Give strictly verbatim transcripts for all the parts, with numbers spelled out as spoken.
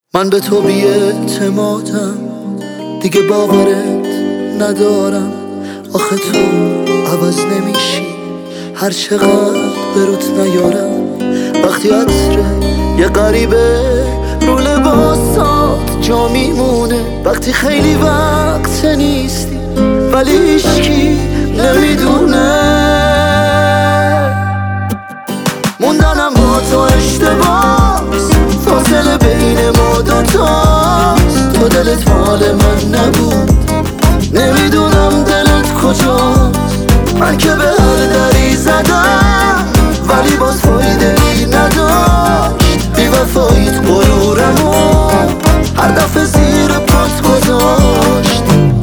من به تو بی‌اعتمادم، دیگه باورت ندارم. آخه تو عوض نمیشی هر چقدر به روت نیارم. وقتی عطر یه غریبه رو لباسات جا میمونه، وقتی خیلی وقت نیستی ولی هیچکی نمیدونه. موندنم با تو اشتباس، فاصله بین ما دوتاست. تو دلت مال من نبود، نمیدونم دلت کجاست. من که به هر دری زدم ولی باز فایده ای نداشت. بی وفاییت غرورمو هر دفعه زیر پات گذاشت.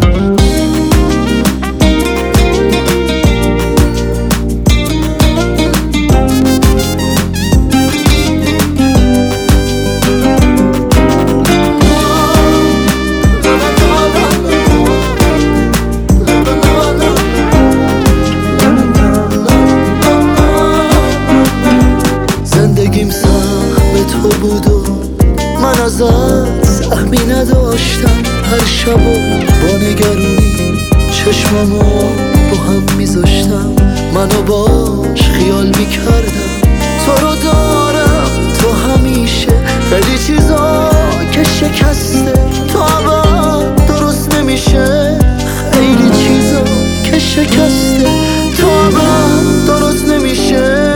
من ازت سهمی نداشتم، هر شب و با نگرونی چشممو رو هم میذاشتم. منو باش خیال میکردم تو رو دارم، تو همیشه خیلی چیزا که شکسته تو عباد درست نمیشه. خیلی چیزا که شکسته تو عباد درست نمیشه.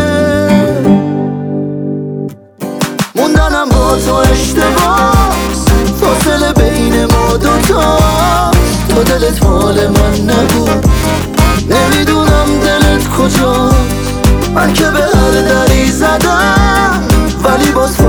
موندنم با تو اشتباس، فاصله بین ما دوتاست. تو دلت مال من نبود، نمیدونم دلت کجاست. من که به هر دری زدم ولی باز